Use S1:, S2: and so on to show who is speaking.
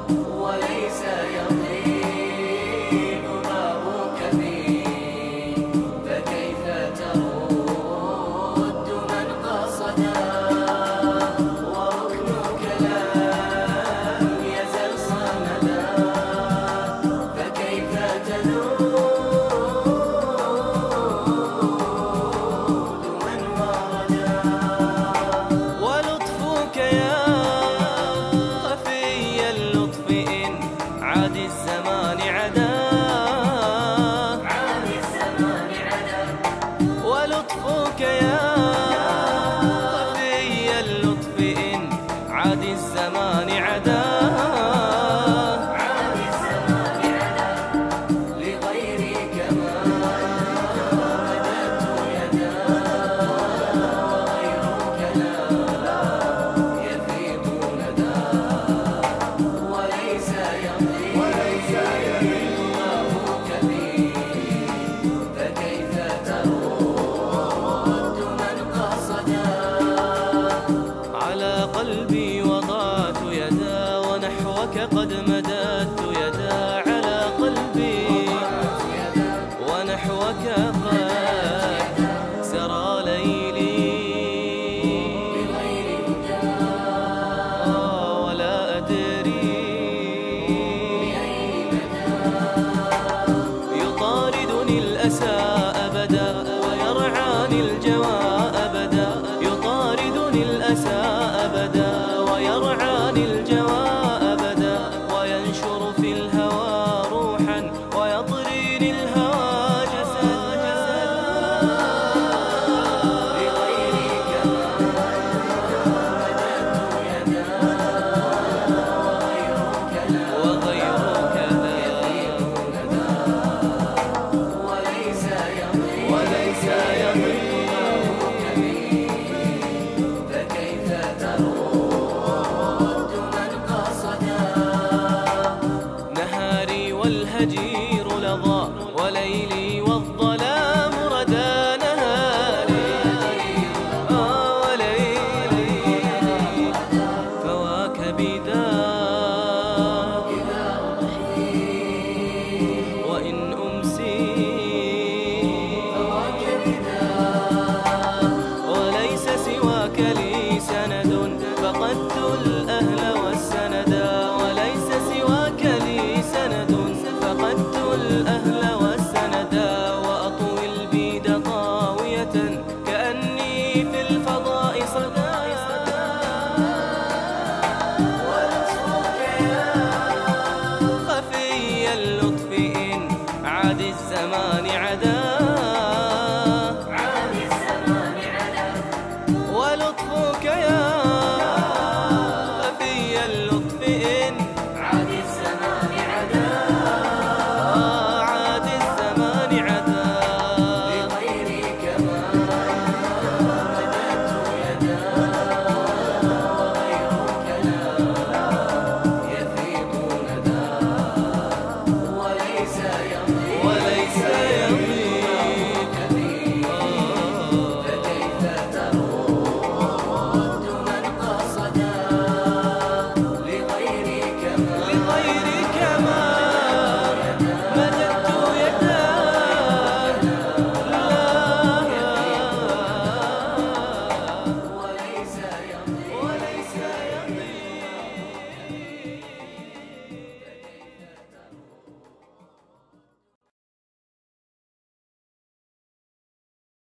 S1: وليس يطيب بابك فيه، فكيف ترد من قصدا؟ وركنك لم يزل صمدا، فكيف تذود من وردا؟ ولطفك يا خفي اللطف إن عاد الزمان عدا، ولطفك يا خفي اللطف إن عاد الزمان عدا، لغيرك ما مددت يدا، وغيرك لا يفيض ندى، وليس يطيب بابك فيه، فكيف ترد من قصدا؟ على قلبي وضعت يدا، ونحوك قد مددت يدا، على قلبي ونحوك قد سرى ليلي بغير هدى، ولا أدري بأي مدى يطاردني الأسى أبدا، ويرعاني الجوى أبدا، يطاردني الأسى أبدا، ويرعاني الجوى أبدا، وينشر في الهوى روحا، ويطريني الهوى جسدا، لغيرك ما مددت يدا، وغيرك لا يفيض ندى، وليس يطيب بابك فيه، فكيف ترد من قصدا؟ نهاري والهجير لظى، وليلي والظلام ردى، نهاري وليلي فواك بدا، وإن أمسي فواك بدا، وليس سواك لي سند، فقدت الأهل والسندا، وليس سواك لي سند، فقدت الأهل والسندا، وأطوي البيد طاوية كأني في الفضاء صدى، ولطفك يا خفي اللطف إن عاد الزمان عدا، ولطفك يا خفي اللطف إن عاد الزمان عدا، عاد الزمان عدا، لغيرك ما مددت يدا، وغيرك لا يفيض ندى، وليس يطيب بابك فيه، فكيف ترد